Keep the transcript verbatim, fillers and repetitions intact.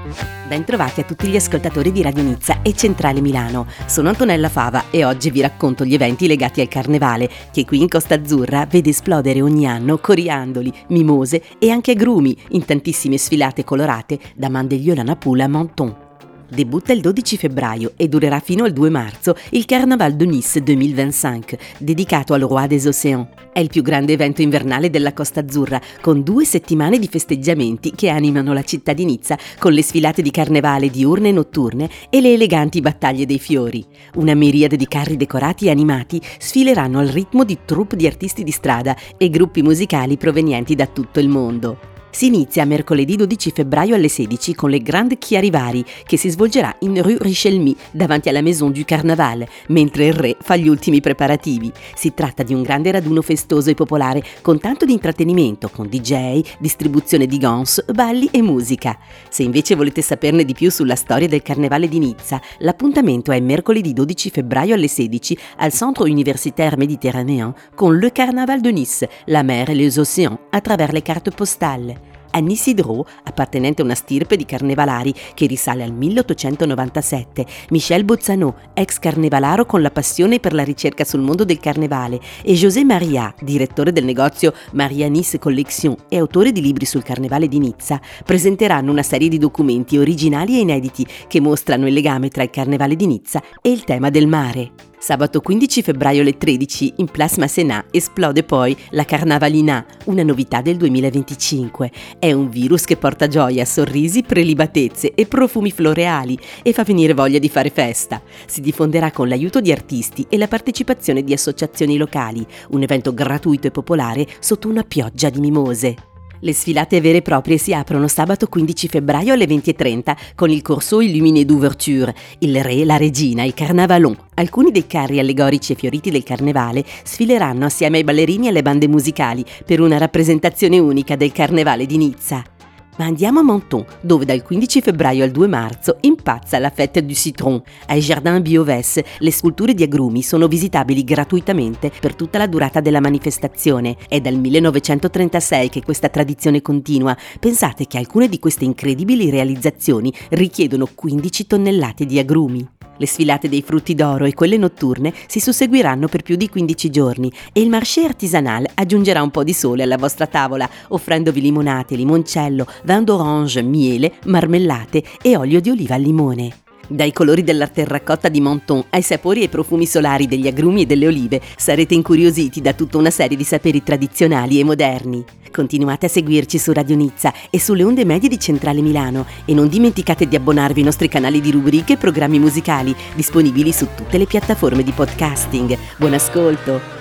Bentrovati a tutti gli ascoltatori di Radio Nizza e Centrale Milano. Sono Antonella Fava e oggi vi racconto gli eventi legati al Carnevale, che qui in Costa Azzurra vede esplodere ogni anno coriandoli, mimose e anche agrumi in tantissime sfilate colorate da Mandelieu-la-Napoule a Menton. Debutta il dodici febbraio e durerà fino al due marzo il Carnaval de Nice duemilaventicinque, dedicato al Roi des Océans. È il più grande evento invernale della Costa Azzurra, con due settimane di festeggiamenti che animano la città di Nizza con le sfilate di carnevale diurne e notturne e le eleganti battaglie dei fiori. Una miriade di carri decorati e animati sfileranno al ritmo di troupe di artisti di strada e gruppi musicali provenienti da tutto il mondo. Si inizia mercoledì dodici febbraio alle sedici con le Grande Chiarivari, che si svolgerà in Rue Richelmy davanti alla Maison du Carnaval, mentre il re fa gli ultimi preparativi. Si tratta di un grande raduno festoso e popolare con tanto di intrattenimento, con D J, distribuzione di gants, balli e musica. Se invece volete saperne di più sulla storia del Carnevale di Nizza, l'appuntamento è mercoledì dodici febbraio alle sedici al Centre Universitaire Méditerranéen con Le Carnaval de Nice, la mer et les océans a travers le carte postali. Annie Sidreau, appartenente a una stirpe di carnevalari che risale al milleottocentonovantasette, Michel Bozzanot, ex carnevalaro con la passione per la ricerca sul mondo del carnevale, e José Maria, direttore del negozio Maria Nice Collection e autore di libri sul carnevale di Nizza, presenteranno una serie di documenti originali e inediti che mostrano il legame tra il carnevale di Nizza e il tema del mare. Sabato quindici febbraio alle tredici in Place Masséna esplode poi la Carnavalina, una novità del duemilaventicinque. È un virus che porta gioia, sorrisi, prelibatezze e profumi floreali e fa venire voglia di fare festa. Si diffonderà con l'aiuto di artisti e la partecipazione di associazioni locali, un evento gratuito e popolare sotto una pioggia di mimose. Le sfilate vere e proprie si aprono sabato quindici febbraio alle venti e trenta con il corso Illuminé d'ouverture, il re, la regina, il carnavalon. Alcuni dei carri allegorici e fioriti del carnevale sfileranno assieme ai ballerini e alle bande musicali per una rappresentazione unica del carnevale di Nizza. Ma andiamo a Menton, dove dal quindici febbraio al due marzo impazza la Fête du Citron. Ai Jardin Bioves le sculture di agrumi sono visitabili gratuitamente per tutta la durata della manifestazione. È dal millenovecentotrentasei che questa tradizione continua. Pensate che alcune di queste incredibili realizzazioni richiedono quindici tonnellate di agrumi. Le sfilate dei frutti d'oro e quelle notturne si susseguiranno per più di quindici giorni e il marché artisanal aggiungerà un po' di sole alla vostra tavola, offrendovi limonate, limoncello, vin d'orange, miele, marmellate e olio di oliva al limone. Dai colori della terracotta di Menton ai sapori e profumi solari degli agrumi e delle olive sarete incuriositi da tutta una serie di saperi tradizionali e moderni. Continuate a seguirci su Radio Nizza e sulle onde medie di Centrale Milano e non dimenticate di abbonarvi ai nostri canali di rubriche e programmi musicali disponibili su tutte le piattaforme di podcasting. Buon ascolto!